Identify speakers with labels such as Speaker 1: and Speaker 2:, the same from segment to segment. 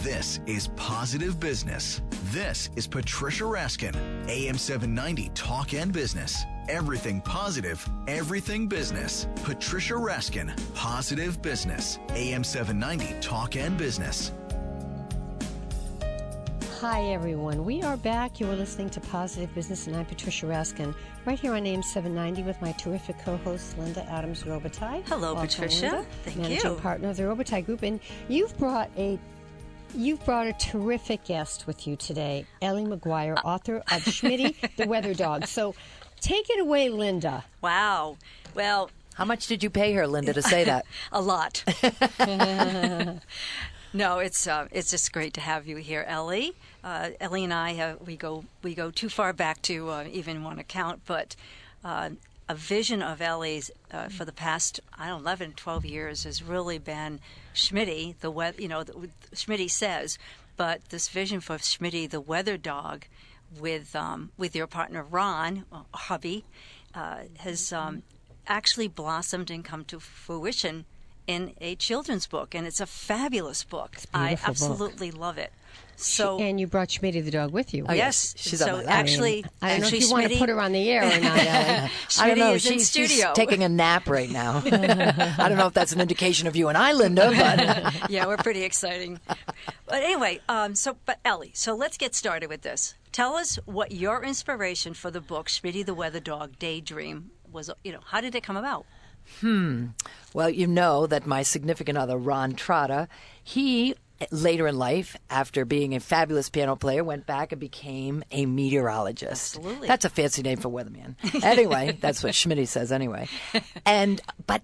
Speaker 1: This is Positive Business. This is Patricia Raskin, AM 790 Talk and Business. Everything positive, everything business. Patricia Raskin, Positive Business, AM 790 Talk and Business.
Speaker 2: Hi, everyone. We are back. You are listening to Positive Business, and I'm Patricia Raskin, right here on AM 790 with my terrific co-host, Linda Adams-Robitaille.
Speaker 3: Hello,
Speaker 2: Welcome,
Speaker 3: Patricia.
Speaker 2: Linda,
Speaker 3: Thank
Speaker 2: managing
Speaker 3: you.
Speaker 2: partner of the Robitaille Group. And you've brought a terrific guest with you today, Ellie McGuire, author of Schmitty, the Weather Dog. So take it away, Linda.
Speaker 3: Wow. Well,
Speaker 4: how much did you pay her, Linda, to say that?
Speaker 3: A lot. No, it's just great to have you here, Ellie. Ellie and I we go too far back to even want to count, but a vision of Ellie's for the past 11, 12 years has really been Schmitty, the weather. Schmitty says, but this vision for Schmitty, the weather dog, with your partner Ron, hubby, has actually blossomed and come to fruition in a children's book, and it's a fabulous book. I absolutely love it. So,
Speaker 2: and you brought Schmitty the dog with you.
Speaker 3: Oh, yes,
Speaker 4: she's
Speaker 3: so actually,
Speaker 2: I don't know if you want to put her on the air or not, Ellie.
Speaker 4: I don't know.
Speaker 3: Is in studio.
Speaker 4: She's taking a nap right now. I don't know if that's an indication of you and I, Linda, but
Speaker 3: yeah, we're pretty exciting. But anyway, but Ellie, so let's get started with this. Tell us what your inspiration for the book Schmitty the Weather Dog Daydream was. How did it come about?
Speaker 4: Well, you know that my significant other, Ron Trotta, he later in life, after being a fabulous piano player, went back and became a meteorologist.
Speaker 3: Absolutely.
Speaker 4: That's a fancy name for weatherman. Anyway, that's what Schmitty says anyway. But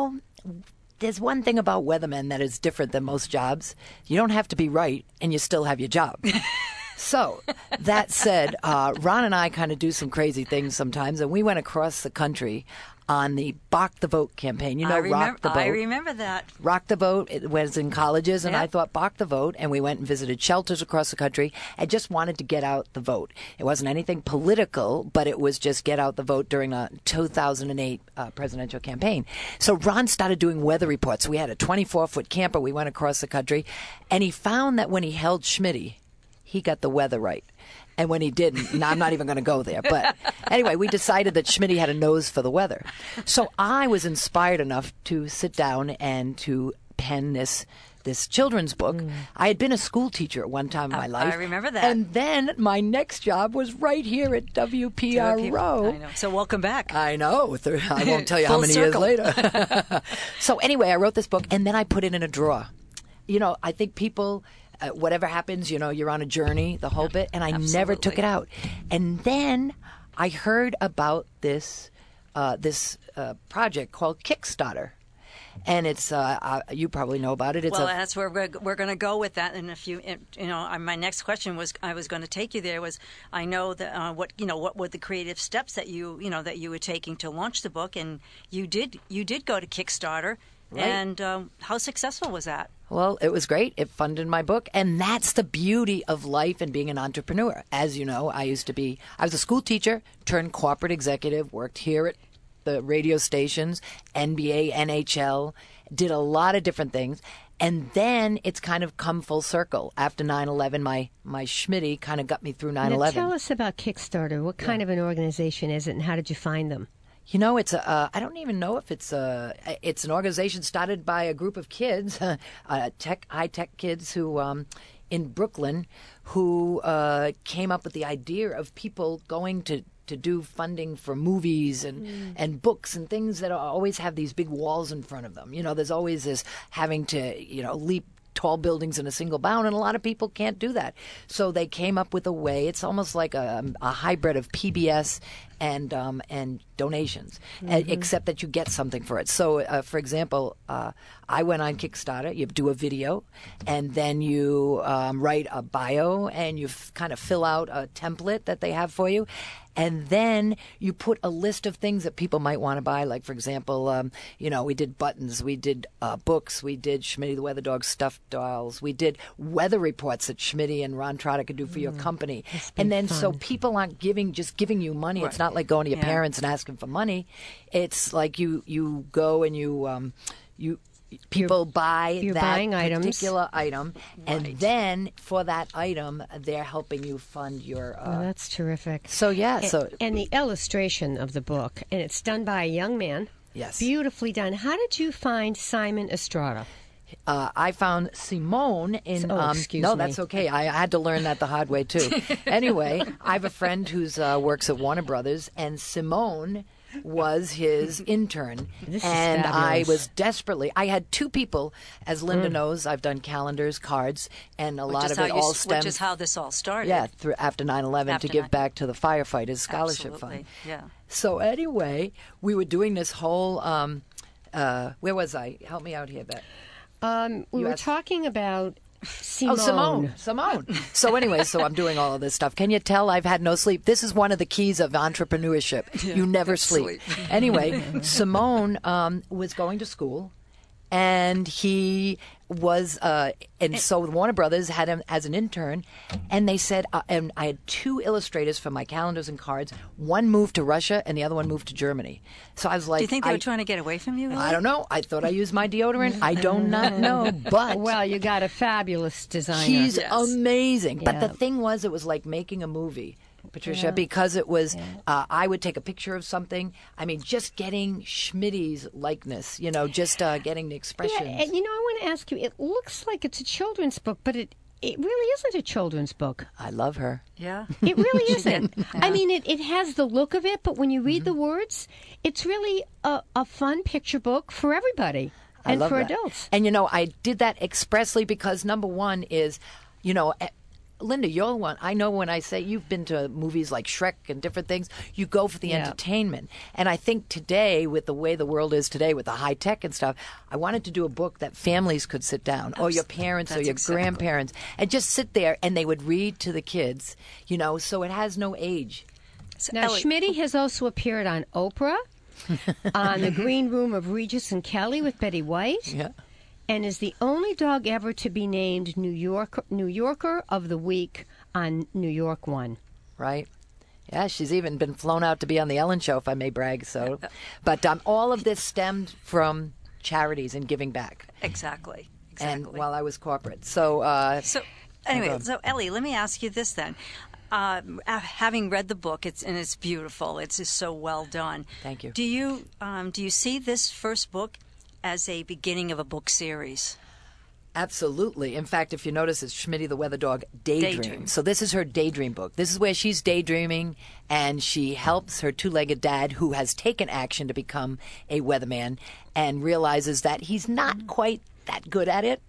Speaker 4: there's one thing about weathermen that is different than most jobs. You don't have to be right, and you still have your job. So, that said, Ron and I kind of do some crazy things sometimes, and we went across the country on the Rock the Vote campaign. Rock the Vote.
Speaker 3: I remember that.
Speaker 4: Rock the Vote. It was in colleges, and
Speaker 3: Yep.
Speaker 4: I thought, Rock the Vote, and we went and visited shelters across the country. I just wanted to get out the vote. It wasn't anything political, but it was just get out the vote during a 2008 presidential campaign. So Ron started doing weather reports. We had a 24-foot camper. We went across the country, and he found that when he held Schmitty, he got the weather right. And when he didn't, now I'm not even going to go there. But anyway, we decided that Schmitty had a nose for the weather. So I was inspired enough to sit down and to pen this children's book. I had been a school teacher at one time in my life.
Speaker 3: I remember that.
Speaker 4: And then my next job was right here at WPRO.
Speaker 3: I know. So welcome back.
Speaker 4: I know. I won't tell you how
Speaker 3: Full
Speaker 4: many
Speaker 3: circle.
Speaker 4: years later. So anyway, I wrote this book, and then I put it in a drawer. I think people... whatever happens, you're on a journey, the whole bit, and I never took it out. And then I heard about this project called Kickstarter, and it's you probably know about it.
Speaker 3: That's where we're going to go with that in a few. My next question was I was going to take you there. Was I know that what were the creative steps that you were taking to launch the book, and you did go to Kickstarter. Right. And how successful was that?
Speaker 4: Well, it was great. It funded my book. And that's the beauty of life and being an entrepreneur. As you know, I was a school teacher, turned corporate executive, worked here at the radio stations, NBA, NHL, did a lot of different things. And then it's kind of come full circle. After 9/11, my Schmitty kind of got me through 9/11.
Speaker 2: Now tell us about Kickstarter. What kind of an organization is it, and how did you find them?
Speaker 4: It's I don't even know if it's an organization started by a group of kids, high-tech kids who, in Brooklyn, who came up with the idea of people going to do funding for movies and books and things that always have these big walls in front of them. There's always this having to, leap tall buildings in a single bound, and a lot of people can't do that. So they came up with a way. It's almost like a hybrid of PBS and donations, except that you get something for it. So, for example, I went on Kickstarter. You do a video, and then you write a bio, and you kind of fill out a template that they have for you. And then you put a list of things that people might want to buy. Like, for example, we did buttons, we did books, we did Schmitty the Weather Dog stuffed dolls, we did weather reports that Schmitty and Ron Trotta could do for your company. And then so people aren't just giving you money. Right. It's not like going to your parents and asking for money. It's like you go and you people buy
Speaker 2: you're
Speaker 4: that
Speaker 2: buying items.
Speaker 4: particular item, and then for that item, they're helping you fund your.
Speaker 2: Oh, that's terrific.
Speaker 4: So yeah,
Speaker 2: and the illustration of the book, and it's done by a young man.
Speaker 4: Yes.
Speaker 2: Beautifully done. How did you find Simon Estrada?
Speaker 4: I found Simone in.
Speaker 2: Excuse
Speaker 4: no,
Speaker 2: me.
Speaker 4: that's okay. I had to learn that the hard way too. Anyway, I have a friend who's works at Warner Brothers, and Simone was his intern.
Speaker 2: This is
Speaker 4: and I
Speaker 2: fabulous.
Speaker 4: was desperately. I had two people, as Linda knows. I've done calendars, cards, and a lot of it all stems.
Speaker 3: Which is how this all started.
Speaker 4: Yeah, after 9/11 to
Speaker 3: After
Speaker 4: give
Speaker 3: 9/11.
Speaker 4: back to the firefighters scholarship
Speaker 3: Absolutely.
Speaker 4: fund.
Speaker 3: Yeah.
Speaker 4: So anyway, we were doing this whole. Where was I? Help me out here, Beth.
Speaker 2: We were
Speaker 4: asked-
Speaker 2: talking about Simone.
Speaker 4: Oh, Simone. So anyway, so I'm doing all of this stuff. Can you tell I've had no sleep? This is one of the keys of entrepreneurship. You never sleep. Anyway, Simone was going to school, and he was, and so Warner Brothers had him as an intern, and they said, and I had two illustrators for my calendars and cards. One moved to Russia, and the other one moved to Germany. So I was like,
Speaker 3: Do you think they were trying to get away from you?
Speaker 4: I don't know. I thought I used my deodorant. I do not know, but
Speaker 2: Well, you got a fabulous designer.
Speaker 4: he's amazing. But the
Speaker 2: Yeah.
Speaker 4: thing was, it was like making a movie, Patricia, because it was, I would take a picture of something. I mean, just getting Schmitty's likeness, just getting the expressions.
Speaker 2: Yeah, and I want to ask you, it looks like it's a children's book, but it really isn't a children's book.
Speaker 4: I love her.
Speaker 3: Yeah.
Speaker 2: It really isn't. I mean, it has the look of it, but when you read the words, it's really a fun picture book for everybody
Speaker 4: I
Speaker 2: and
Speaker 4: love
Speaker 2: for
Speaker 4: that.
Speaker 2: adults.
Speaker 4: And, I did that expressly because, number one is, Linda, you're the one. I know when I say you've been to movies like Shrek and different things, you go for the
Speaker 2: Yeah.
Speaker 4: entertainment. And I think today, with the way the world is today, with the high tech and stuff, I wanted to do a book that families could sit down, or your parents or
Speaker 3: That's
Speaker 4: your
Speaker 3: exactly.
Speaker 4: grandparents, and just sit there and they would read to the kids, so it has no age.
Speaker 3: So,
Speaker 2: Now,
Speaker 3: Ellie,
Speaker 2: Schmitty has also appeared on Oprah, on The Green Room of Regis and Kelly with Betty White,
Speaker 4: Yeah.
Speaker 2: and is the only dog ever to be named New Yorker of the Week on New York One.
Speaker 4: Right? Yeah, she's even been flown out to be on the Ellen Show, if I may brag. So, but all of this stemmed from charities and giving back.
Speaker 3: Exactly.
Speaker 4: And while I was corporate, so
Speaker 3: Anyway, so Ellie, let me ask you this then. Having read the book, it's beautiful. It's just so well done.
Speaker 4: Thank you.
Speaker 3: Do you see this first book as a beginning of a book series?
Speaker 4: absolutely. In fact, if you notice, it's Schmitty the Weather Dog Daydream.
Speaker 3: Daydream.
Speaker 4: So this is her daydream book. This is where she's daydreaming, and she helps her two-legged dad, who has taken action to become a weatherman, and realizes that he's not quite that good at it.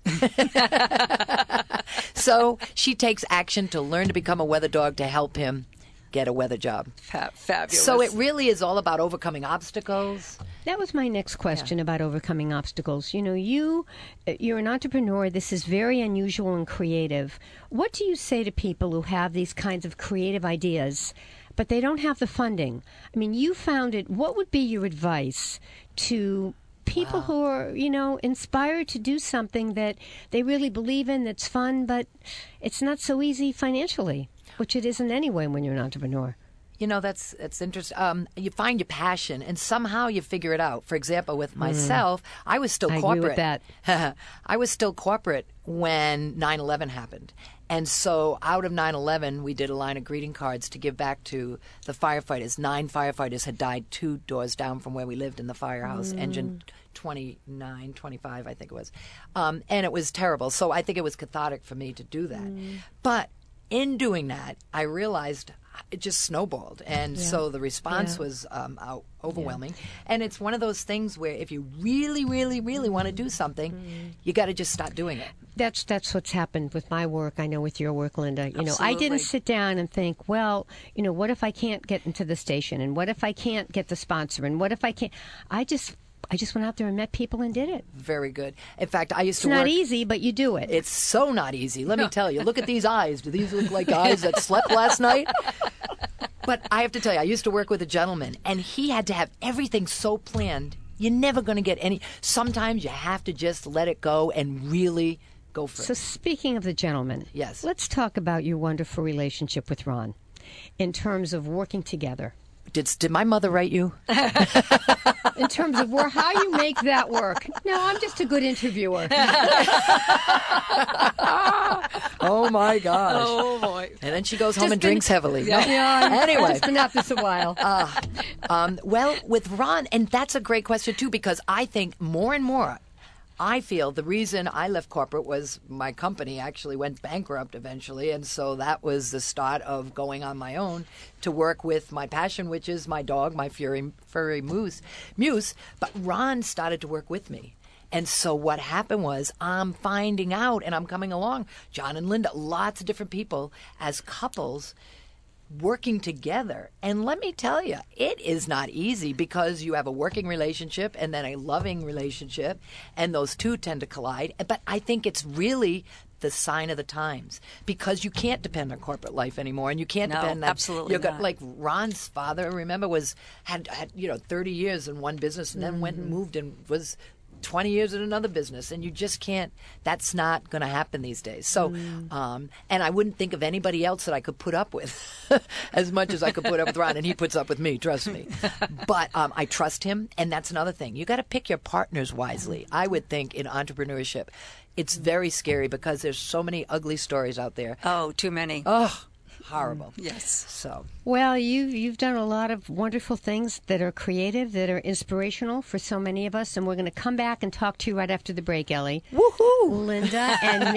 Speaker 4: So she takes action to learn to become a weather dog to help him get a weather job.
Speaker 3: Fabulous.
Speaker 4: So it really is all about overcoming obstacles.
Speaker 2: That was my next question about overcoming obstacles. You know, you're an entrepreneur. This is very unusual and creative. What do you say to people who have these kinds of creative ideas, but they don't have the funding? I mean, you found it. What would be your advice to people who are, you know, inspired to do something that they really believe in, that's fun, but it's not so easy financially, which it isn't anyway when you're an entrepreneur?
Speaker 4: You know, that's interesting. You find your passion, and somehow you figure it out. For example, with myself, I was still
Speaker 2: I
Speaker 4: corporate.
Speaker 2: agree with that.
Speaker 4: I was still corporate when 9/11 happened. And so out of 9/11, we did a line of greeting cards to give back to the firefighters. 9 firefighters had died 2 doors down from where we lived in the firehouse, engine 29, 25, I think it was. And it was terrible. So I think it was cathartic for me to do that. But in doing that, I realized it just snowballed. And so the response was overwhelming. And it's one of those things where if you really, really, really want to do something, you got to just start doing it.
Speaker 2: That's what's happened with my work. I know with your work, Linda. You know, I
Speaker 3: Absolutely.
Speaker 2: didn't sit down and think, well, you know, what if I can't get into the station, and what if I can't get the sponsor, and what if I can't? I just went out there and met people and did it.
Speaker 4: Very good. In fact, I used
Speaker 2: It's
Speaker 4: to
Speaker 2: not
Speaker 4: work.
Speaker 2: easy, but you do it.
Speaker 4: It's so not easy. Let me tell you. Look at these eyes. Do these look like eyes that slept last night? But I have to tell you, I used to work with a gentleman, and he had to have everything so planned. You're never going to get any. Sometimes you have to just let it go and really go for
Speaker 2: So
Speaker 4: it.
Speaker 2: speaking of the gentleman,
Speaker 4: Yes.
Speaker 2: let's talk about your wonderful relationship with Ron in terms of working together.
Speaker 4: Did my mother write you?
Speaker 2: In terms of how you make that work. No, I'm just a good interviewer.
Speaker 4: Oh my gosh.
Speaker 3: Oh boy.
Speaker 4: And then she goes home and drinks heavily.
Speaker 2: Yeah,
Speaker 4: Anyway.
Speaker 2: I've just been at this a while.
Speaker 4: Well, with Ron, and that's a great question too, because I think more and more, I feel the reason I left corporate was my company actually went bankrupt eventually. And so that was the start of going on my own to work with my passion, which is my dog, my furry Muse. But Ron started to work with me. And so what happened was I'm finding out and I'm coming along, John and Linda, lots of different people as couples working together. And let me tell you, it is not easy because you have a working relationship and then a loving relationship, and those two tend to collide. But I think it's really the sign of the times because you can't depend on corporate life anymore, and you can't depend on
Speaker 3: absolutely not.
Speaker 4: like Ron's father, remember, had 30 years in one business and then went and moved and was 20 years in another business, and you just can't. That's not going to happen these days. So, and I wouldn't think of anybody else that I could put up with as much as I could put up with Ron, and he puts up with me. Trust me. But I trust him, and that's another thing. You got to pick your partners wisely. I would think in entrepreneurship, it's very scary because there's so many ugly stories out there.
Speaker 3: Oh, too many.
Speaker 4: Oh, horrible.
Speaker 3: Yes.
Speaker 4: So.
Speaker 2: Well, you've done a lot of wonderful things that are creative, that are inspirational for so many of us, and we're going to come back and talk to you right after the break, Ellie.
Speaker 4: Woohoo!
Speaker 2: Linda and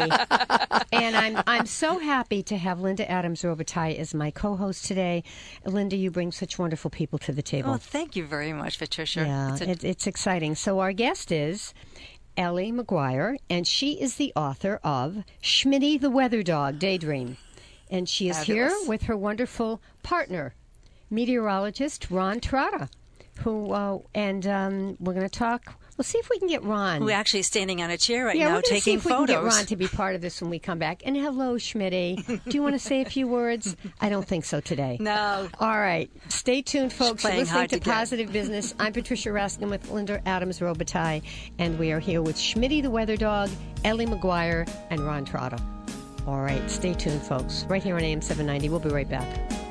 Speaker 2: me. And I'm so happy to have Linda Adams Robitaille as my co-host today. Linda, you bring such wonderful people to the table.
Speaker 3: Oh, thank you very much, Patricia.
Speaker 2: Yeah, it's exciting. So our guest is Ellie McGuire, and she is the author of Schmitty the Weather Dog, Daydream. And she is
Speaker 3: Fabulous.
Speaker 2: here with her wonderful partner, meteorologist Ron Trotta, who, we're going to talk. We'll see if we can get Ron.
Speaker 3: We're actually standing on a chair right
Speaker 2: Yeah,
Speaker 3: now
Speaker 2: we're gonna
Speaker 3: taking
Speaker 2: see if we
Speaker 3: photos.
Speaker 2: can get Ron to be part of this when we come back. And hello, Schmitty. Do you want to say a few words? I don't think so today.
Speaker 3: No.
Speaker 2: All right. Stay tuned, folks. You're
Speaker 3: playing
Speaker 2: listening
Speaker 3: hard
Speaker 2: to
Speaker 3: to get.
Speaker 2: Positive Business. I'm Patricia Raskin with Linda Adams Robitaille, and we are here with Schmitty the Weather Dog, Ellie McGuire, and Ron Trotta. All right. Stay tuned, folks. Right here on AM 790. We'll be right back.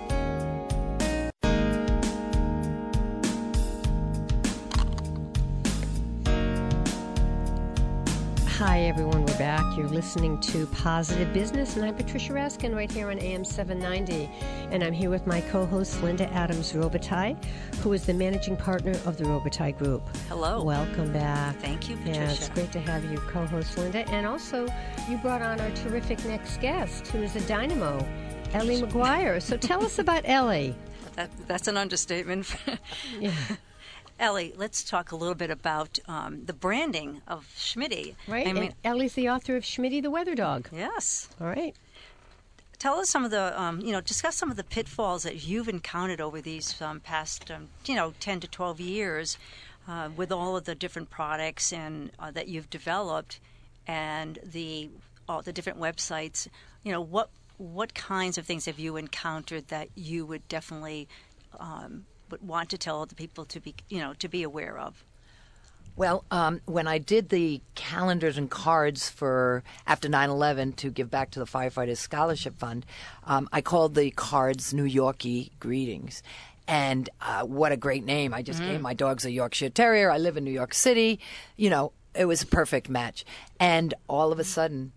Speaker 2: Hi, everyone. We're back. You're listening to Positive Business, and I'm Patricia Raskin right here on AM 790. And I'm here with my co-host, Linda Adams Robitaille, who is the managing partner of the Robitaille Group.
Speaker 3: Hello.
Speaker 2: Welcome back.
Speaker 3: Thank you, Patricia.
Speaker 2: Yeah, it's great to have you co-host, Linda. And also, you brought on our terrific next guest, who is a dynamo, Ellie McGuire. So tell us about Ellie.
Speaker 3: That's an understatement.
Speaker 2: Yeah.
Speaker 3: Ellie, let's talk a little bit about the branding of Schmitty.
Speaker 2: Right?
Speaker 3: I mean,
Speaker 2: And Ellie's the author of Schmitty the Weather Dog.
Speaker 3: yes.
Speaker 2: All right.
Speaker 3: Tell us some of the, discuss some of the pitfalls that you've encountered over these past, 10 to 12 years with all of the different products and that you've developed and all the different websites. You know, what kinds of things have you encountered that you would definitely would want to tell other people to be aware of?
Speaker 4: Well, when I did the calendars and cards for after 9/11 to give back to the Firefighters Scholarship Fund, I called the cards New Yorkie Greetings. And what a great name. I just came. My dog's a Yorkshire Terrier. I live in New York City. You know, it was a perfect match. And all of a sudden,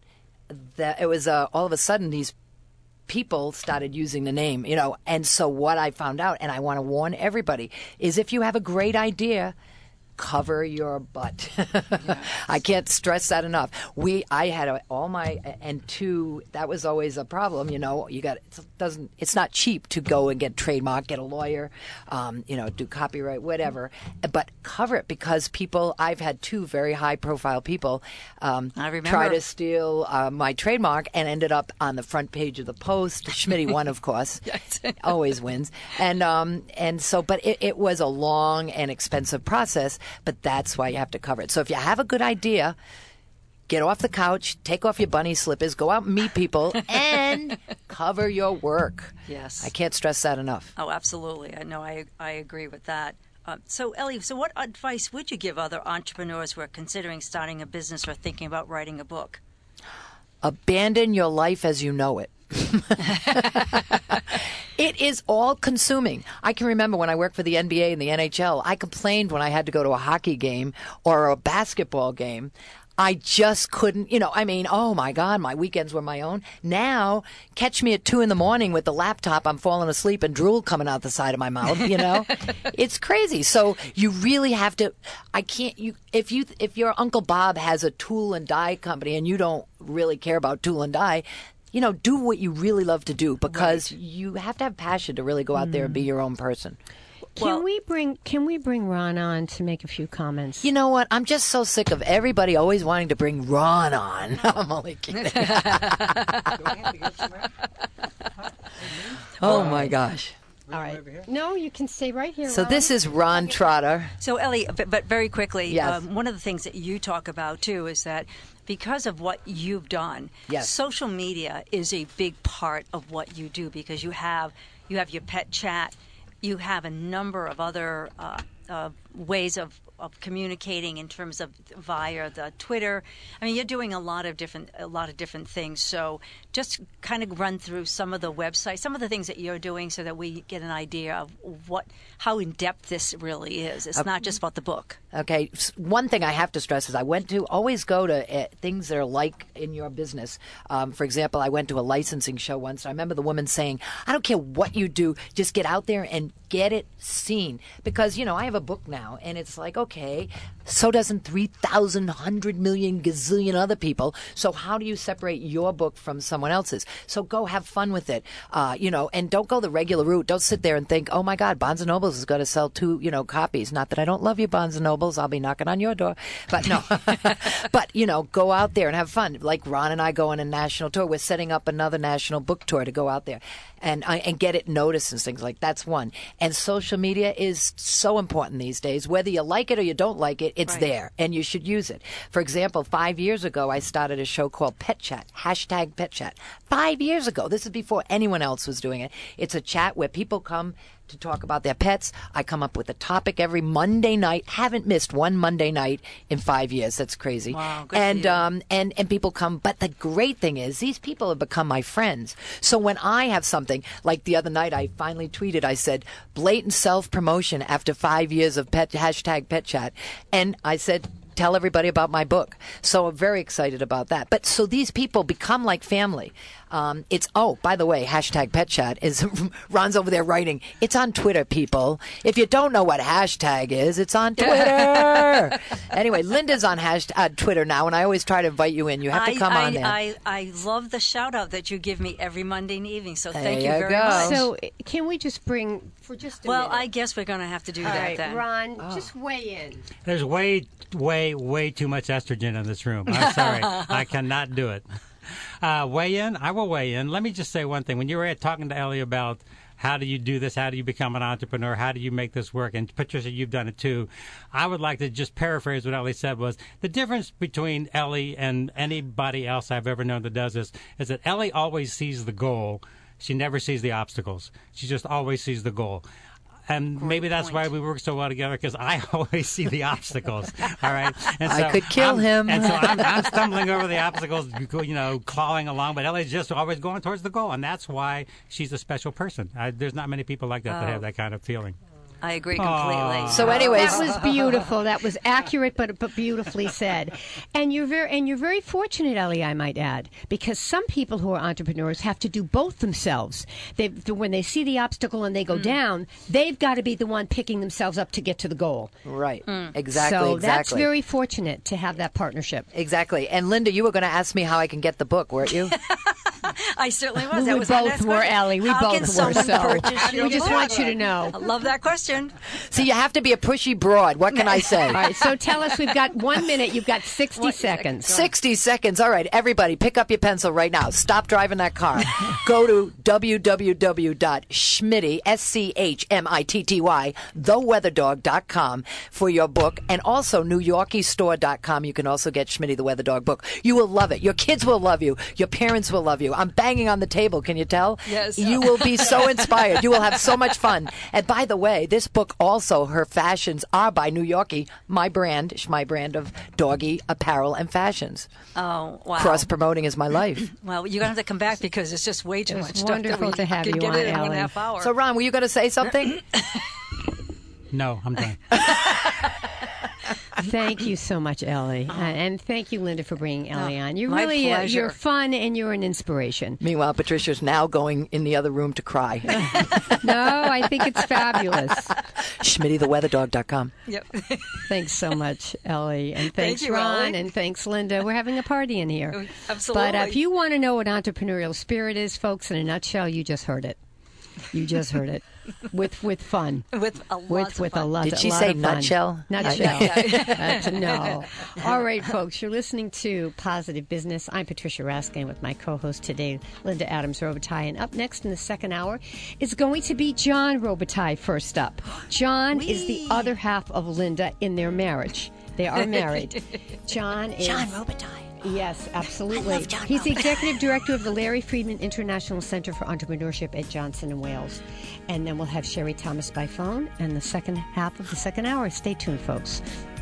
Speaker 4: these people started using the name, and so what I found out, and I want to warn everybody, is if you have a great idea, cover your butt. Yes. I can't stress that enough. I had that was always a problem. It's not cheap to go and get trademark, get a lawyer, do copyright, whatever, but cover it because I've had two very high profile people try to steal my trademark and ended up on the front page of the Post. Schmitty won, of course.
Speaker 3: Yes.
Speaker 4: Always wins. And so, but it was a long and expensive process. But that's why you have to cover it. So if you have a good idea, get off the couch, take off your bunny slippers, go out and meet people, and cover your work.
Speaker 3: Yes.
Speaker 4: I can't stress that enough.
Speaker 3: Oh, absolutely. I agree with that. So, Ellie, what advice would you give other entrepreneurs who are considering starting a business or thinking about writing a book?
Speaker 4: Abandon your life as you know it. It is all consuming. I can remember when I worked for the NBA and the NHL, I complained when I had to go to a hockey game or a basketball game. I just couldn't, oh my God, my weekends were my own. Now, catch me at 2 a.m. with the laptop, I'm falling asleep and drool coming out the side of my mouth, It's crazy. So you really have to, if your Uncle Bob has a tool and die company and you don't really care about tool and die, do what you really love to do, because you have to have passion to really go out there and be your own person.
Speaker 2: Can we bring Ron on to make a few comments?
Speaker 4: You know what? I'm just so sick of everybody always wanting to bring Ron on. I'm only kidding. Oh my gosh.
Speaker 2: All right. No, you can stay right here.
Speaker 4: So
Speaker 2: Ron.
Speaker 4: this is Ron Trotter.
Speaker 3: So Ellie, but very quickly,
Speaker 4: Yes.
Speaker 3: one of the things that you talk about too is that because of what you've done,
Speaker 4: Yes.
Speaker 3: social media is a big part of what you do, because you have your pet chat. You have a number of other ways of communicating in terms of via the Twitter. I mean, you're doing a lot of different things. So just kind of run through some of the websites, some of the things that you're doing, so that we get an idea of how in depth this really is. It's not just about the book.
Speaker 4: Okay. One thing I have to stress is always go to things that are like in your business. For example, I went to a licensing show once. I remember the woman saying, I don't care what you do, just get out there and get it seen. Because, I have a book now, and it's like, okay, so doesn't 3,000, 100 million, gazillion other people. So how do you separate your book from someone else's? So go have fun with it, and don't go the regular route. Don't sit there and think, oh my God, Barnes & Nobles is going to sell 2, copies. Not that I don't love you, Barnes & Nobles. I'll be knocking on your door. But no, but, go out there and have fun. Like Ron and I go on a national tour. We're setting up another national book tour to go out there and get it noticed and things like that's one. And social media is so important these days. Whether you like it or you don't like it, it's there, and you should use it. For example, 5 years ago, I started a show called Pet Chat, #PetChat. 5 years ago. This is before anyone else was doing it. It's a chat where people come to talk about their pets. I come up with a topic every Monday night. Haven't missed one Monday night in 5 years. That's crazy.
Speaker 3: Wow, good for you.
Speaker 4: And people come. But the great thing is, these people have become my friends. So when I have something, like the other night, I finally tweeted, I said, blatant self-promotion after 5 years of #PetChat. And I said, tell everybody about my book. So I'm very excited about that. But so these people become like family. By the way, #PetChat is, Ron's over there writing, it's on Twitter, people. If you don't know what hashtag is, it's on Twitter. Anyway, Linda's on Twitter now, and I always try to invite you in. You have to come on there.
Speaker 3: I love the shout out that you give me every Monday evening, so thank
Speaker 4: There
Speaker 3: you
Speaker 4: you
Speaker 3: very
Speaker 4: go.
Speaker 3: much.
Speaker 2: So can we just bring, for just a minute?
Speaker 3: I guess we're going to have to do
Speaker 2: All
Speaker 3: that
Speaker 2: right,
Speaker 3: then.
Speaker 2: Ron, just weigh in.
Speaker 5: There's way too much estrogen in this room. I'm sorry. I cannot do it. I will weigh in. Let me just say one thing. When you were talking to Ellie about how do you do this, how do you become an entrepreneur, how do you make this work, and Patricia, you've done it too, I would like to just paraphrase what Ellie said was the difference between Ellie and anybody else I've ever known that does this is that Ellie always sees the goal. She never sees the obstacles. She just always sees the goal. And maybe that's why we work so well together, because I always see the obstacles. All right, and so
Speaker 4: I could kill him.
Speaker 5: And so I'm stumbling over the obstacles, clawing along. But Ellie's just always going towards the goal, and that's why she's a special person. There's not many people like that that have that kind of feeling.
Speaker 3: I agree completely.
Speaker 4: So anyways,
Speaker 2: That was beautiful. That was accurate, but beautifully said. And you're very fortunate, Ellie, I might add, because some people who are entrepreneurs have to do both themselves. When they see the obstacle and they go down, they've got to be the one picking themselves up to get to the goal.
Speaker 4: right, exactly.
Speaker 2: So that's very fortunate to have that partnership.
Speaker 4: Exactly. And Linda, you were going to ask me how I can get the book, weren't you?
Speaker 3: I certainly was.
Speaker 2: We
Speaker 3: That was my
Speaker 2: both
Speaker 3: next
Speaker 2: were,
Speaker 3: question.
Speaker 2: Ellie. We
Speaker 3: How
Speaker 2: both
Speaker 3: can
Speaker 2: were.
Speaker 3: someone
Speaker 2: So
Speaker 3: purchase your
Speaker 2: we just
Speaker 3: book?
Speaker 2: want you to know.
Speaker 3: I love that question.
Speaker 4: See, you have to be a pushy broad. What can I say?
Speaker 2: All right, so tell us, we've got 1 minute. You've got 60 seconds.
Speaker 4: 60 seconds. All right, everybody, pick up your pencil right now. Stop driving that car. Go to www.schmitty, SCHMITTY, theweatherdog.com for your book, and also NewYorkieStore.com. You can also get Schmitty the Weather Dog book. You will love it. Your kids will love you. Your parents will love you. I'm back banging on the table. Can you tell?
Speaker 3: Yes.
Speaker 4: You will be so inspired. You will have so much fun. And by the way, this book also, her fashions are by New Yorkie, my brand of doggy apparel and fashions.
Speaker 3: Oh, wow.
Speaker 4: Cross-promoting is my life.
Speaker 3: Well, you're going to have to come back because it's just way too much stuff.
Speaker 2: wonderful
Speaker 3: that
Speaker 2: to
Speaker 3: we
Speaker 2: have
Speaker 3: could
Speaker 2: you
Speaker 3: get
Speaker 2: on,
Speaker 3: in
Speaker 2: Ellen.
Speaker 3: 1.5 hours.
Speaker 4: So, Ron, were you going to say something?
Speaker 5: No, I'm done.
Speaker 2: Thank you so much, Ellie. And thank you, Linda, for bringing Ellie on. You
Speaker 3: my
Speaker 2: really,
Speaker 3: pleasure.
Speaker 2: you're fun and you're an inspiration.
Speaker 4: Meanwhile, Patricia's now going in the other room to cry.
Speaker 2: No, I think it's fabulous.
Speaker 4: SchmittyTheWeatherDog.com.
Speaker 3: Yep.
Speaker 2: Thanks so much, Ellie. And thanks,
Speaker 3: you,
Speaker 2: Ron.
Speaker 3: Ellie.
Speaker 2: And thanks, Linda. We're having a party in here.
Speaker 3: Absolutely.
Speaker 2: But if you want to know what entrepreneurial spirit is, folks, in a nutshell, you just heard it. You just heard it. With fun.
Speaker 3: With a lot of fun.
Speaker 4: Did she
Speaker 2: lot
Speaker 4: say
Speaker 2: of fun.
Speaker 4: nutshell?
Speaker 2: Nutshell. No. All right, folks, you're listening to Positive Business. I'm Patricia Raskin with my co-host today, Linda Adams-Robitaille. And up next in the second hour is going to be John Robitaille first up. John is the other half of Linda in their marriage. They are married. John
Speaker 4: Robitaille.
Speaker 2: Yes, absolutely.
Speaker 4: I love John
Speaker 2: He's the
Speaker 4: Robitaille.
Speaker 2: executive director of the Larry Friedman International Center for Entrepreneurship at Johnson & Wales. And then we'll have Sherry Thomas by phone and the second half of the second hour. Stay tuned, folks.